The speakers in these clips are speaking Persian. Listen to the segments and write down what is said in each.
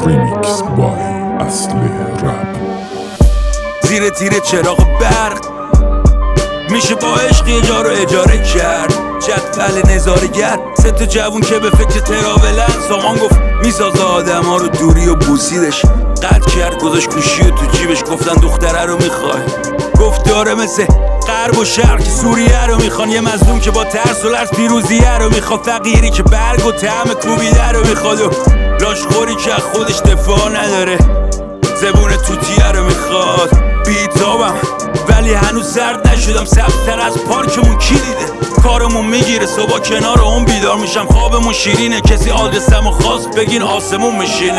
Remix by اصل رپ. زیر تیر چراغ برق میشه با عشق یه جا رو اجاره کرد. جدول نظارگر سه تا جوون که به فکر تراولن. سامان گفت میسازه آدم ها رو دوری و بوسیدش. قطع کرد گذاشت گوشی و تو جیبش. گفتن دختره رو میخوای؟ گفت داره مثل غرب و شرق که سوریه رو میخوان. یه مظلوم که با ترس و لرز پیروزیه رو میخواد. فقیری که برگ و طعم کوبیده رو میخواد و لاشخوری که خودش دفاع نداره. زبون توتیه رو میخواد. بیتابم ولی هنوز سرد نشدم. سبزتر از پارکمون کی دیده؟ کارمون میگیره صبح کنار اون بیدار میشم. خوابمون شیرینه کسی آدرسمو خواست بگین آسمون میشینه.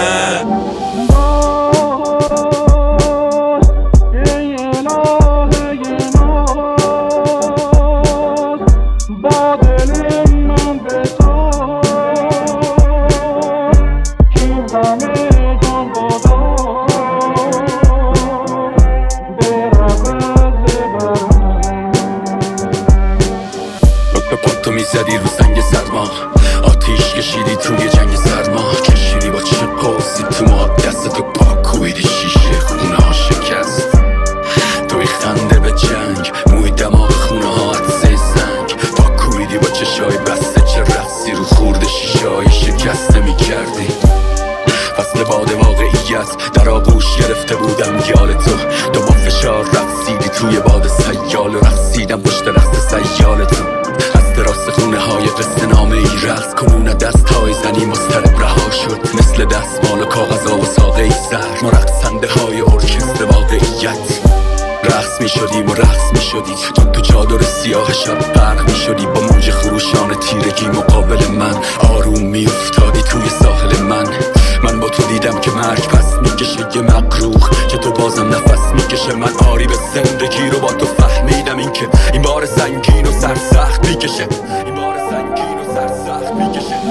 تو میزدی رو سنگ سرما، آتیش کشیدی توی جنگ سرما. کشیدی با چه قوسی تو ما دستتو پاک کویدی شیشه خونه ها شکست. توی خنده به جنگ موی دماغ خونه ها عدسه سنگ. پاک کویدی با چشای بسته چه رقصی رو خورده شیشه های شکسته میکردی. فصل باد واقعیت در آغوش گرفته بودم یال تو. با فشار رقصیدی توی باد سیال و رقصیدم پشت رقص سیال تو. راست خونه های قصه نامه ای رقص کنون دست های زنی مضطرب رها شد. مثل دستمال و کاغذا و ساقه ای زهر ما رقصنده های ارکستر واقعیت. رقص می شدیم و رقص می شدی تو چادر سیاه شب غرق می شدی. با موج خروشان تیرگی مقابل من آروم می افتادی توی ساحل من. من با تو دیدم که مرگ پس میکشه یه مقروخ که تو بازم نفس میکشه. من آری به زندگی رو با تو فهمیدم این که این بار سنگین و سرسخت میکشه. این بار سنگین و سرسخت میکشه.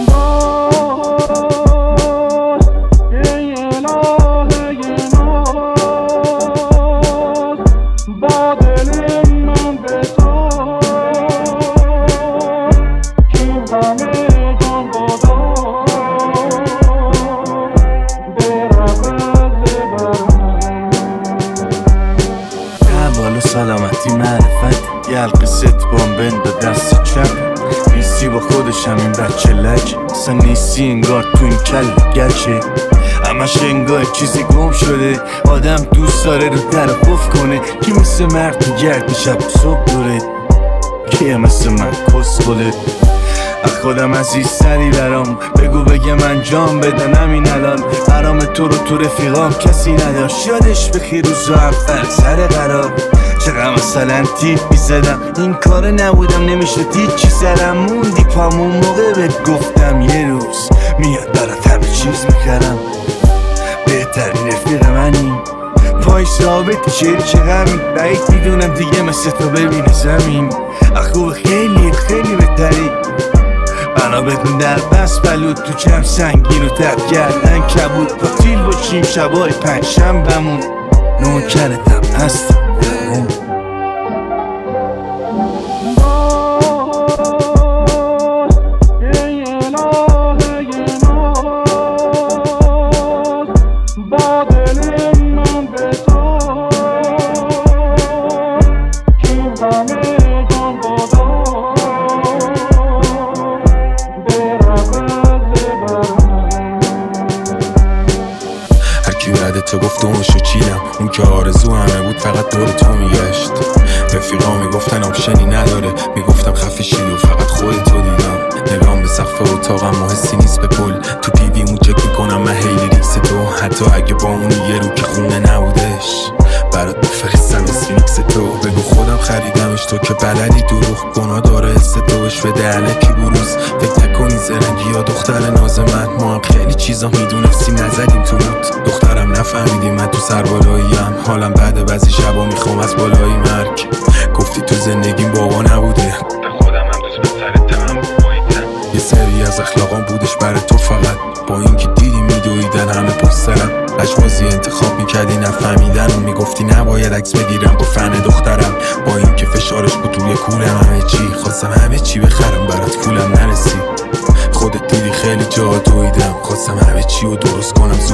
سلامتی معرفت یه حلقه ست بامبند و دست چپ. نیستی با خودشم این بچه لج. اصلا نیستی انگار تو این کل گچه. همش انگار چیزی گم شده. آدم دوست داره رو در قف کنه. کی مثل مرد تو گرد شب صبح دوره. کیه مثل من کس بوده. خودم عزیزتری برام بگو بگه من جام بدنم این الان. برام تو رو تو رفیقام کسی نداشت. یادش بخیر روزا اول سر قرار. چقدر مثلا تیپ میزدم این کار نبودم نمیشه دید چی سرم موندی پامون موقع بهت گفتم یه روز میاد برات همه چیز میکردم. بهترین رفیق منی پای ثابت شعری چه غمی. بعید میدونم دیگه مثل تو ببینه زمین. خوب خیلی خیلی بهتری. بنا بدون در بس بلود تو جمع سنگین و تب گردن کبود. پاتیل باشیم شبای پنجشنبه‌مون نوکرتم هستم. تو گفتمشو چیدم اون که آرزو همه بود فقط دور تو میگشت. رفیقا میگفتن آپشنی نداره. میگفتم خفه شید و فقط خودتو دیدم. نگام به سقف اتاقم و حسی نیست به کل. تو پیویمو چک میکنم من هیلی ریکس تو. حتی اگه با اون یه رو که خونه نبودش برات بفرستم اسفینکس تو. بگو خودم خریدمش تو که بلدی دروغ گناه داره حس تو. بش بده علکی بروز فکر نکنی زرنگی یا دختر ناز من. ما هم خیلی چیزا میدونستیم نزدیم تو رود. دخترم نفهمیدی من تو سربالاییم. حالم بعد بعضی شبا میخوام از بالایی مرگ. گفتی تو زندگیم بابا نبوده. به خودم هم دوست پسرتم یه سری از اخلاقام بودش برای تو فقط. با اینکه دیدی میدویدن همه پسترم. لجبازی انتخاب میکردی نفهمیدن و میگفتی نباید عکس بگیرم با فن دخترم. با اینکه فشارش بود توی کولم همه چی. خواستم همه چی بخرم برات کولم نرسید. خودت دیدی خیلی جا دویدم. خواستم همه چی رو درست کنم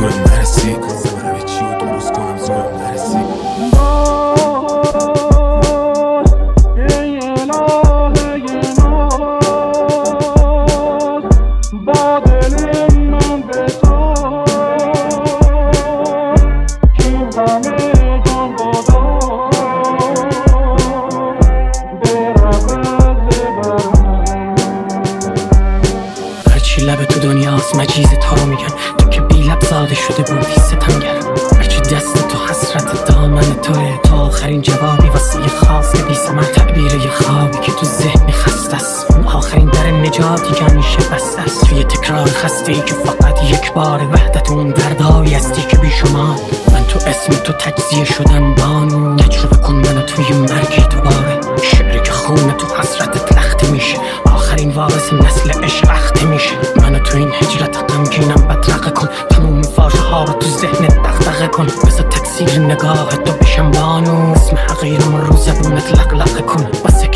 لب تو دنیاست مجیز تا رو میگن تو که بی لب زاده شده بودی ستمگر هرچی دست تو حسرت دامن توه تا آخرین جوابی واسه یه خاص که بی ثمر تعبیر یه خوابی که تو ذهن خسته است اون آخرین در نجاتی که همیشه بسته است توی تکرار خسته ای که فقط یک بار وحدت اون دردایی هستی که بی شما من تو اسم تو تجزیه شدم بانو تجربه کن منو توی مرگی دوباره شعری که خونه تو حسرتت لخته میشه آخرین وارث نسل عشق اخته میشه منو تو این هجرت غمگینم بدرقه کن تموم فاشه ها رو تو ذهنت دغدغه کن بذار تکثیر نگاه تو بشم بانو اسم حقیرم رو زبونت لقلقه کن واسه